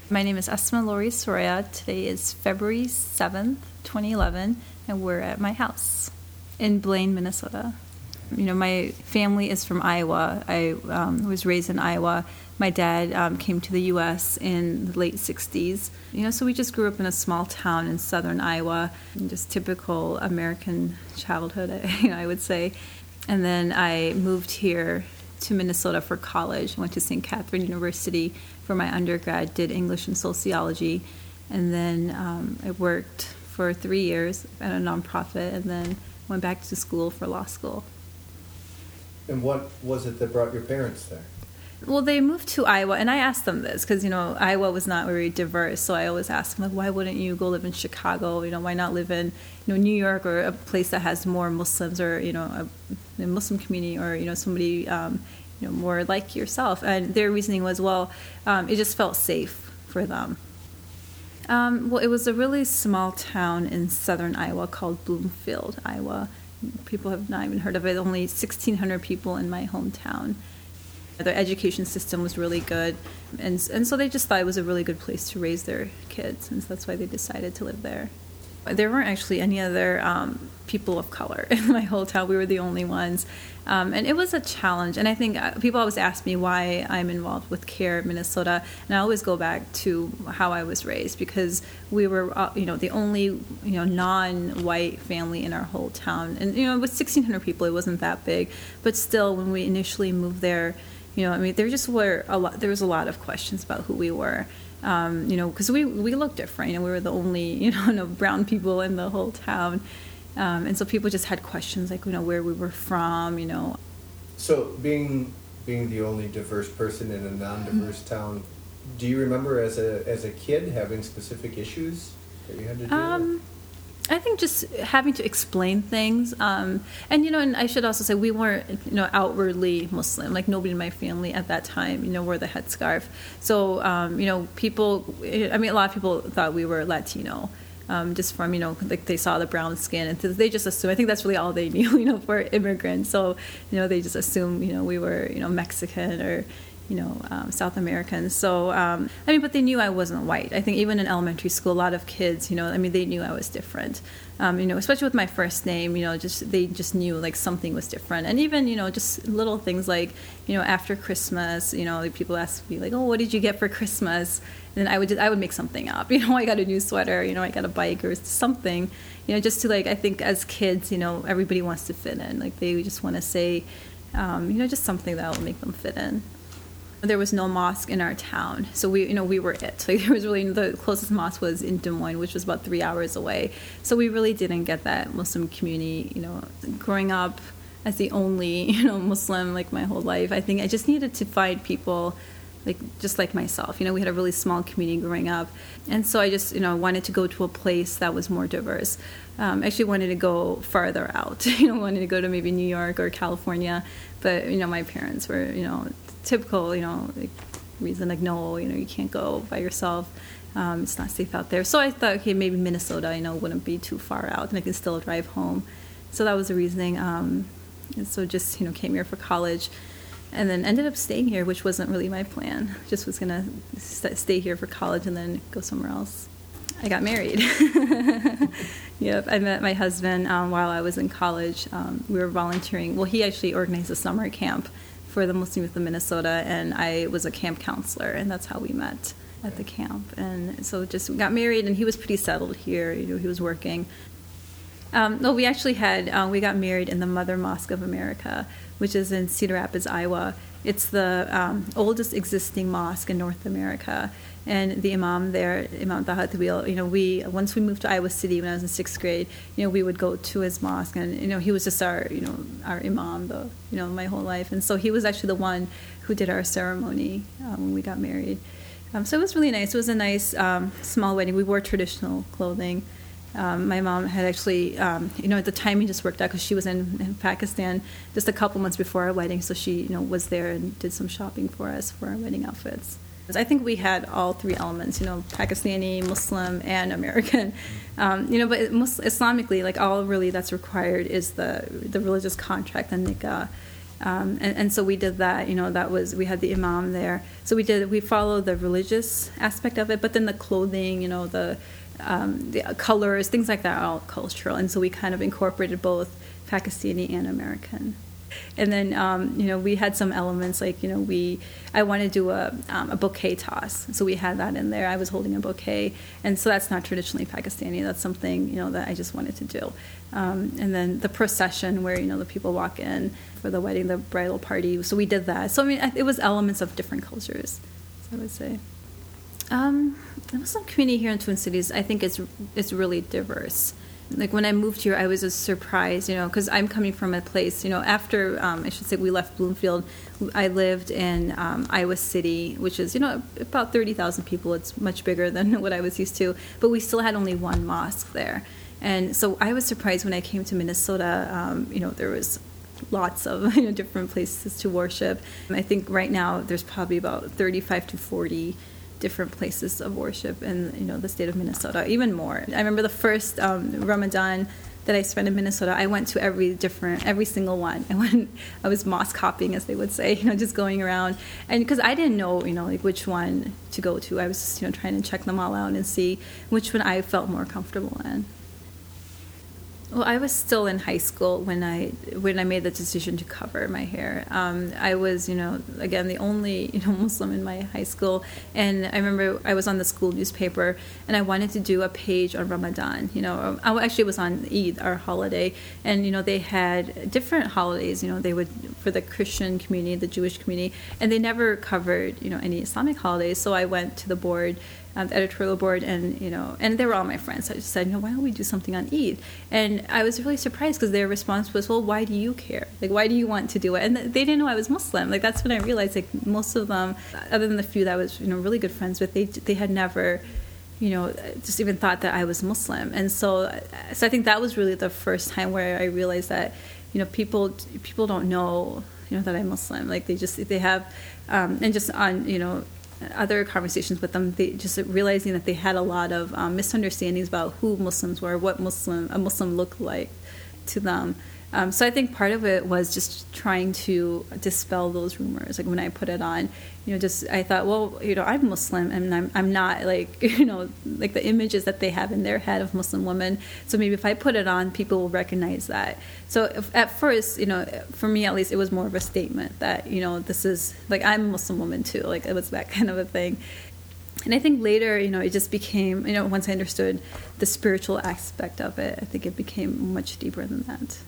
My name is Esma Lori Soraya. Today is February 7th, 2011, and we're at my house in Blaine, Minnesota. My family is from Iowa. I was raised in Iowa. My dad came to the U.S. in the late 60s. So we just grew up in a small town in southern Iowa, just typical American childhood, I would say. And then I moved here to Minnesota for college. I went to St. Catherine University for my undergrad, did English and sociology, and then I worked for 3 years at a nonprofit, and then went back to school for law school. And what was it that brought your parents there? Well, they moved to Iowa, and I asked them this because, Iowa was not very diverse, so I always asked them, why wouldn't you go live in Chicago? Why not live in, New York or a place that has more Muslims or, a Muslim community or, somebody, more like yourself? And their reasoning was, it just felt safe for them. It was a really small town in southern Iowa called Bloomfield, Iowa. People have not even heard of it. Only 1,600 people in my hometown. The education system was really good, and so they just thought it was a really good place to raise their kids, and so that's why they decided to live there. There weren't actually any other people of color in my whole town. We were the only ones, and it was a challenge. And I think people always ask me why I'm involved with CARE Minnesota, and I always go back to how I was raised, because we were, the only, non-white family in our whole town. And with 1,600 people, it wasn't that big, but still, when we initially moved there, there just were there was a lot of questions about who we were. Because we looked different. We were the only, brown people in the whole town. And so people just had questions like, where we were from, So being the only diverse person in a non-diverse town, do you remember as a kid having specific issues that you had to deal with? I think just having to explain things, and I should also say we weren't, outwardly Muslim. Like nobody in my family at that time, wore the headscarf. So, people. A lot of people thought we were Latino, just from like they saw the brown skin, and they just assumed. I think that's really all they knew, for immigrants. So, they just assumed, we were, Mexican or, South Americans. So, but they knew I wasn't white. I think even in elementary school, a lot of kids, they knew I was different. Especially with my first name, they just knew like something was different. And even, just little things like, after Christmas, people ask me like, oh, what did you get for Christmas? And I would make something up. I got a new sweater, I got a bike or something, just to like, I think as kids, everybody wants to fit in. Like they just want to say, just something that will make them fit in. There was no mosque in our town, so we were it. Like there was really the closest mosque was in Des Moines, which was about 3 hours away. So we really didn't get that Muslim community. Growing up as the only Muslim like my whole life, I think I just needed to find people just like myself. We had a really small community growing up, and so I just wanted to go to a place that was more diverse. Actually wanted to go farther out. Wanted to go to maybe New York or California, but my parents were typical, reason like, no, you can't go by yourself. It's not safe out there. So I thought, okay, maybe Minnesota, wouldn't be too far out and I can still drive home. So that was the reasoning. And so just, came here for college and then ended up staying here, which wasn't really my plan. Just was going to stay here for college and then go somewhere else. I got married. Yep, I met my husband while I was in college. We were volunteering. Well, he actually organized a summer camp for the Muslim Youth of Minnesota, and I was a camp counselor, and that's how we met at the camp. And so just got married, and he was pretty settled here. He was working. We actually we got married in the Mother Mosque of America, which is in Cedar Rapids, Iowa. It's the oldest existing mosque in North America. And the imam there, Imam Taha Tabil, once we moved to Iowa City when I was in 6th grade, we would go to his mosque, and he was just our imam, my whole life. And so he was actually the one who did our ceremony when we got married. So it was really nice. It was a nice small wedding. We wore traditional clothing. My mom had actually, the timing just worked out because she was in Pakistan just a couple months before our wedding, so she, was there and did some shopping for us for our wedding outfits. I think we had all three elements, Pakistani, Muslim, and American. But Islamically, all really that's required is the religious contract, the nikah. And so we did that. We had the imam there. So we followed the religious aspect of it, but then the clothing, the colors, things like that are all cultural. And so we kind of incorporated both Pakistani and American. And then, we had some elements like, I want to do a bouquet toss. So we had that in there. I was holding a bouquet. And so that's not traditionally Pakistani. That's something, that I just wanted to do. And then the procession where, the people walk in for the wedding, the bridal party. So we did that. So, it was elements of different cultures, I would say. The Muslim community here in Twin Cities, I think it's really diverse. Like when I moved here, I was just surprised, because I'm coming from a place, after, I should say, we left Bloomfield, I lived in Iowa City, which is, about 30,000 people. It's much bigger than what I was used to, but we still had only one mosque there. And so I was surprised when I came to Minnesota, there was lots of different places to worship. I think right now there's probably about 35 to 40 different places of worship in the state of Minnesota, even more. I remember the first Ramadan that I spent in Minnesota, I went to every single one. I was mosque hopping, as they would say, just going around, and because I didn't know like which one to go to, I was just trying to check them all out and see which one I felt more comfortable in. Well, I was still in high school when I made the decision to cover my hair. I was, again, the only, Muslim in my high school. And I remember I was on the school newspaper and I wanted to do a page on Ramadan. Actually, it was on Eid, our holiday. And, they had different holidays, they would, for the Christian community, the Jewish community, and they never covered, any Islamic holidays. So I went to the board, the editorial board, and and they were all my friends. So I just said, why don't we do something on Eid? And I was really surprised because their response was, well, why do you care? Like, why do you want to do it? And they didn't know I was Muslim. Like, that's when I realized, like, most of them, other than the few that I was, really good friends with, they had never, just even thought that I was Muslim. And so I think that was really the first time where I realized that, people don't know, that I'm Muslim. Like, they have, and just on, other conversations with them, they just realizing that they had a lot of misunderstandings about who Muslims were, what a Muslim looked like to them. So I think part of it was just trying to dispel those rumors. Like when I put it on, I thought, well, I'm Muslim and I'm not like, like the images that they have in their head of Muslim women. So maybe if I put it on, people will recognize that. So at first, for me at least, it was more of a statement that, this is like, I'm a Muslim woman too. Like it was that kind of a thing. And I think later, it just became, once I understood the spiritual aspect of it, I think it became much deeper than that.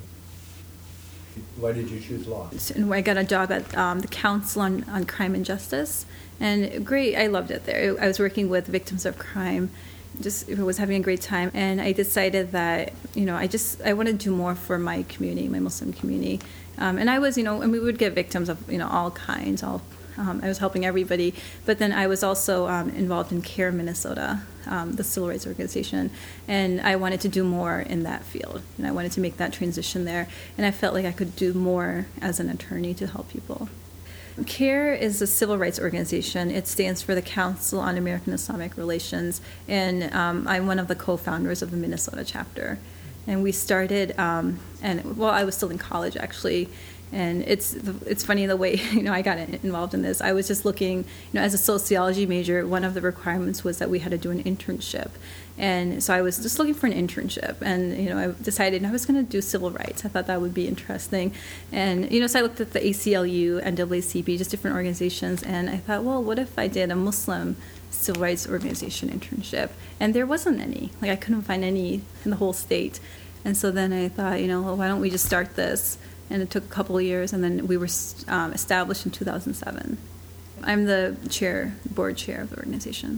Why did you choose law? And I got a job at the Council on Crime and Justice, and great, I loved it there. I was working with victims of crime, just was having a great time, and I decided that I want to do more for my community, my Muslim community, and I was and we would get victims of all kinds, I was helping everybody, but then I was also involved in CARE Minnesota, the civil rights organization, and I wanted to do more in that field, and I wanted to make that transition there, and I felt like I could do more as an attorney to help people. CARE is a civil rights organization. It stands for the Council on American-Islamic Relations, and I'm one of the co-founders of the Minnesota chapter. And we started, I was still in college actually. And it's funny the way I got involved in this. I was just looking, as a sociology major, one of the requirements was that we had to do an internship, and so I was just looking for an internship, and I decided I was going to do civil rights. I thought that would be interesting, and so I looked at the ACLU, NAACP, just different organizations, and I thought, well, what if I did a Muslim civil rights organization internship? And there wasn't any. Like I couldn't find any in the whole state, and so then I thought, well, why don't we just start this? And it took a couple of years, and then we were established in 2007. I'm the board chair of the organization.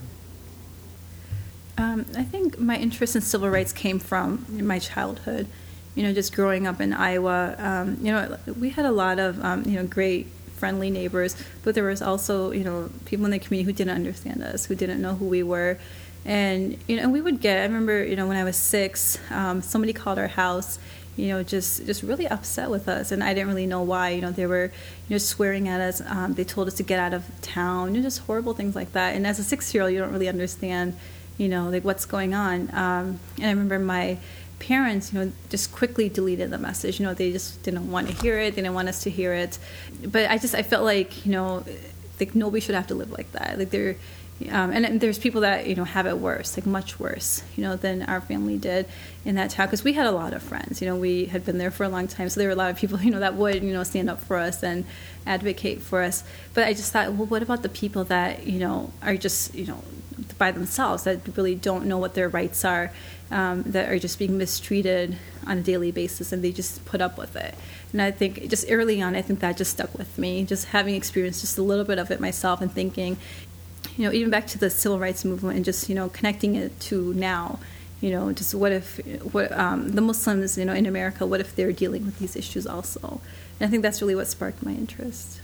Okay. I think my interest in civil rights came from my childhood. Just growing up in Iowa, we had a lot of, great, friendly neighbors, but there was also, people in the community who didn't understand us, who didn't know who we were. And, and we would I remember, when I was 6, somebody called our house, just really upset with us, and I didn't really know why. They were, swearing at us. They told us to get out of town. Just horrible things like that. And as a 6-year-old, you don't really understand, like what's going on. And I remember my parents, just quickly deleted the message. They just didn't want to hear it. They didn't want us to hear it. But I felt like, like nobody should have to live like that. Like and there's people that, have it worse, like much worse, than our family did in that town. Because we had a lot of friends, we had been there for a long time. So there were a lot of people, that would, stand up for us and advocate for us. But I just thought, well, what about the people that, are just, by themselves, that really don't know what their rights are, that are just being mistreated on a daily basis, and they just put up with it. And I think just early on, I think that just stuck with me, just having experienced just a little bit of it myself and thinking, even back to the civil rights movement and just, connecting it to now, just what if the Muslims, in America, what if they're dealing with these issues also? And I think that's really what sparked my interest.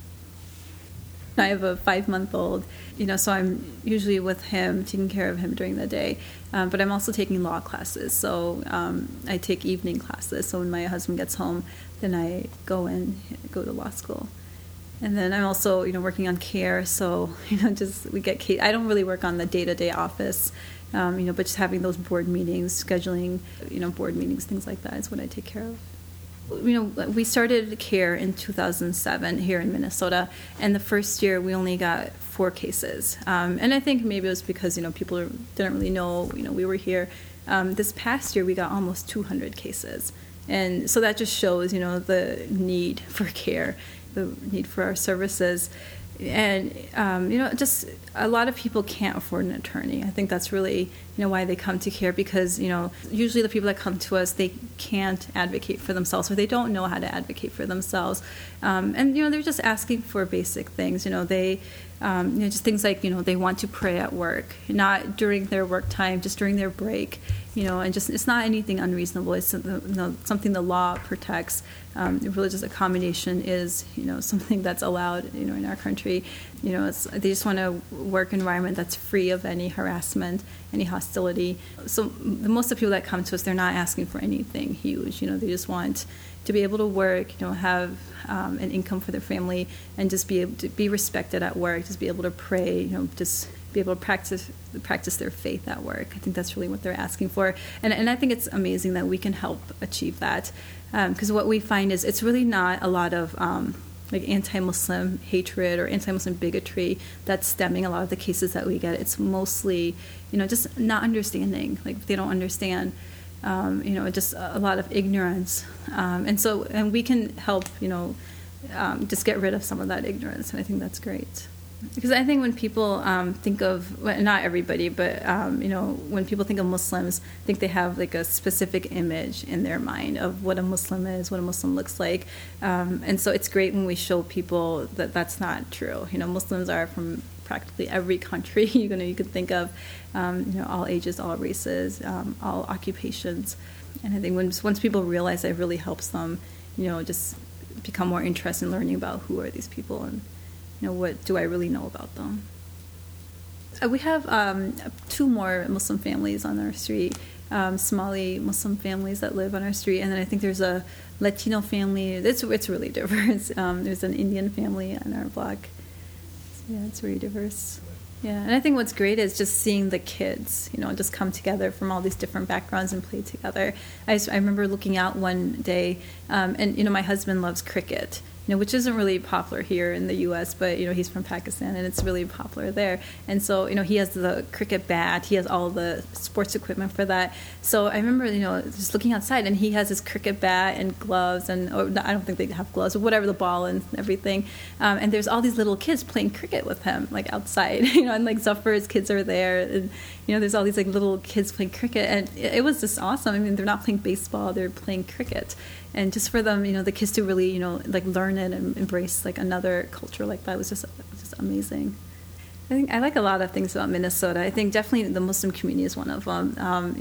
I have a 5-month-old, so I'm usually with him, taking care of him during the day. But I'm also taking law classes. So I take evening classes. So when my husband gets home, then I go to law school. And then I'm also, working on care. So, we get case. I don't really work on the day-to-day office, but just having those board meetings, scheduling, board meetings, things like that is what I take care of. We started CARE in 2007 here in Minnesota, and the first year we only got 4 cases. And I think maybe it was because, people didn't really know, we were here. This past year we got almost 200 cases. And so that just shows, the need for CARE, the need for our services. And, just a lot of people can't afford an attorney. I think that's really, why they come to CARE, because, usually the people that come to us, they can't advocate for themselves, or they don't know how to advocate for themselves. And, they're just asking for basic things. They, just things like, they want to pray at work, not during their work time, just during their break, and just, it's not anything unreasonable. It's something the law protects. Religious accommodation is, something that's allowed, in our country. They just want a work environment that's free of any harassment, any hostility. So most of the people that come to us, they're not asking for anything huge. They just want to be able to work, have an income for their family, and just be able to be respected at work, just be able to pray, just be able to practice their faith at work. I think that's really what they're asking for. And I think it's amazing that we can help achieve that. Because what we find is it's really not a lot of like anti-Muslim hatred or anti-Muslim bigotry that's stemming a lot of the cases that we get. It's mostly, just not understanding. Like they don't understand, just a lot of ignorance. And we can help, just get rid of some of that ignorance. And I think that's great. Because I think when people think of, well, not everybody, but when people think of Muslims, I think they have like a specific image in their mind of what a Muslim is, what a Muslim looks like, and so it's great when we show people that that's not true. Muslims are from practically every country you can think of, all ages, all races, all occupations, and I think once people realize that, it really helps them, just become more interested in learning about who are these people and. What do I really know about them? We have 2 more Muslim families on our street, Somali Muslim families that live on our street, and then I think there's a Latino family. It's really diverse. There's an Indian family on our block. So, yeah, it's very diverse. Yeah, and I think what's great is just seeing the kids, just come together from all these different backgrounds and play together. I remember looking out one day, and my husband loves cricket. Which isn't really popular here in the U.S., but, he's from Pakistan, and it's really popular there. And so, he has the cricket bat. He has all the sports equipment for that. So I remember, just looking outside, and he has his cricket bat and gloves, I don't think they have gloves, or whatever, the ball and everything. And there's all these little kids playing cricket with him, like, outside, and, like, Zafar's kids are there. And, there's all these, like, little kids playing cricket. And it was just awesome. I mean, they're not playing baseball. They're playing cricket. And just for them, the kids to really, like learn it and embrace like another culture like that was just amazing. I think I like a lot of things about Minnesota. I think definitely the Muslim community is one of them.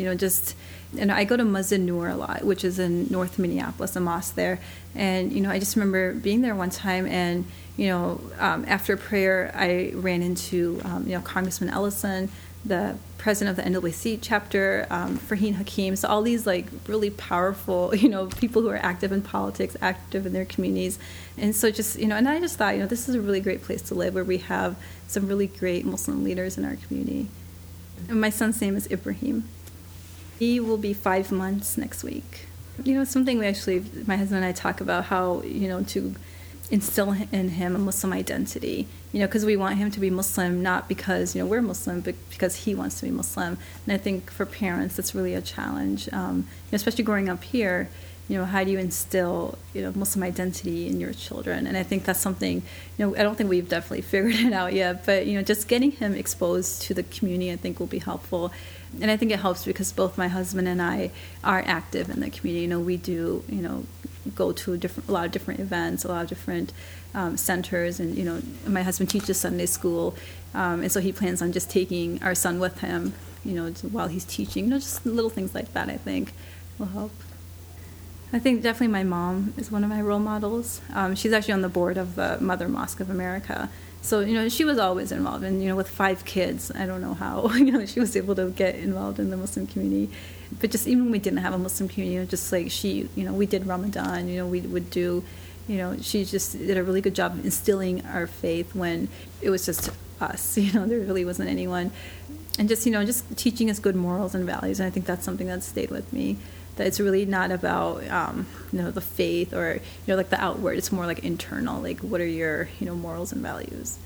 I go to Masjid Nur a lot, which is in North Minneapolis, a mosque there. And, I just remember being there one time and, after prayer, I ran into, Congressman Ellison, the president of the NAACP chapter, Farheen Hakim. So all these like really powerful, people who are active in politics, active in their communities. And so just, and I just thought, this is a really great place to live where we have some really great Muslim leaders in our community. And my son's name is Ibrahim. He will be 5 months next week. Something my husband and I talk about how, to instill in him a Muslim identity, because we want him to be Muslim, not because, we're Muslim, but because he wants to be Muslim. And I think for parents, that's really a challenge, especially growing up here. How do you instill, Muslim identity in your children? And I think that's something, I don't think we've definitely figured it out yet, but, just getting him exposed to the community, I think will be helpful. And I think it helps because both my husband and I are active in the community. We do, go to a lot of different events, a lot of different centers. And, my husband teaches Sunday school. And so he plans on just taking our son with him, while he's teaching. Just little things like that, I think, will help. I think definitely my mom is one of my role models. She's actually on the board of the Mother Mosque of America. So, she was always involved. And, with 5 kids, I don't know how, she was able to get involved in the Muslim community. But just even when we didn't have a Muslim community, just like she, we did Ramadan, we would do, she just did a really good job of instilling our faith when it was just us, there really wasn't anyone. And just, just teaching us good morals and values. And I think that's something that stayed with me. That it's really not about, the faith or, like the outward. It's more like internal. Like, what are your, morals and values?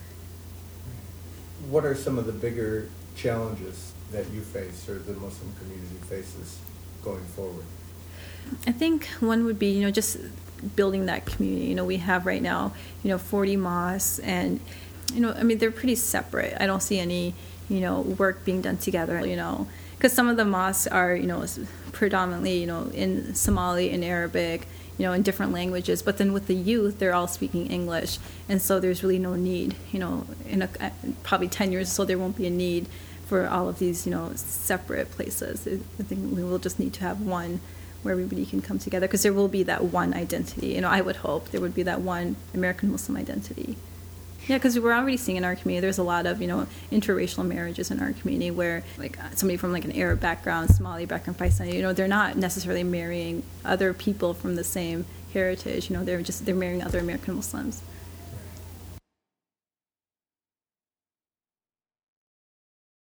What are some of the bigger challenges that you face or the Muslim community faces going forward? I think one would be, just building that community. We have right now, 40 mosques and, they're pretty separate. I don't see any, work being done together, because some of the mosques are, predominantly, in Somali and Arabic, in different languages. But then with the youth, they're all speaking English. And so there's really no need, in probably 10 years or so, there won't be a need for all of these, separate places. I think we will just need to have one where everybody can come together because there will be that one identity. I would hope there would be that one American Muslim identity. Yeah, because we're already seeing in our community, there's a lot of, interracial marriages in our community where, like, somebody from, like, an Arab background, Somali background, Pakistani, they're not necessarily marrying other people from the same heritage. They're marrying other American Muslims.